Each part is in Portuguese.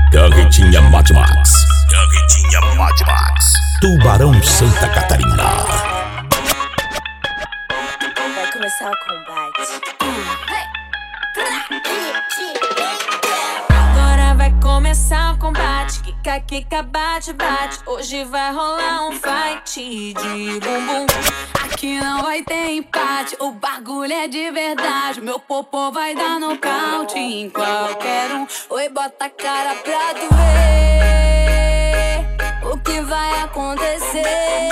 Carretinha Mad Max. Carretinha Mad Max. Tubarão, Santa Catarina. Vai começar o combate. Agora vai começar o combate. Kika, kika, bate, bate. Hoje vai rolar um fight de bumbum. Aqui não vai ter empate. O bagulho é de verdade. Meu popô vai dar nocaute em qualquer um. Oi, bota a cara pra tu ver o que vai acontecer.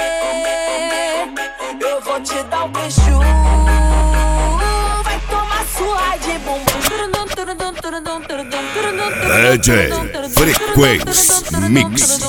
Eu vou te dar um beijo. Vai tomar sua de bumbum. DJ Frequência Mix.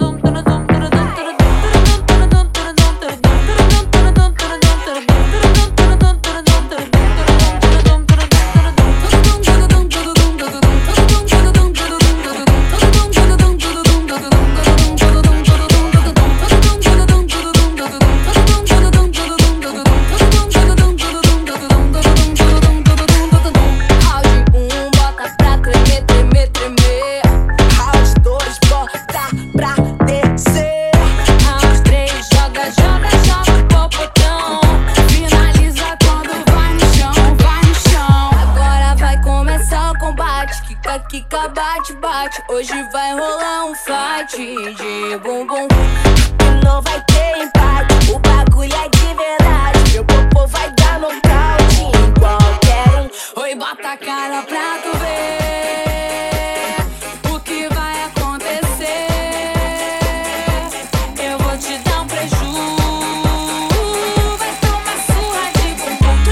Kika, bate, bate. Hoje vai rolar um fight de bumbum. Não vai ter empate. O bagulho é de verdade. Meu popô vai dar nocaute em qualquer um. Oi, bota a cara pra tu ver o que vai acontecer. Eu vou te dar um preju. Vai tomar surra de bumbum.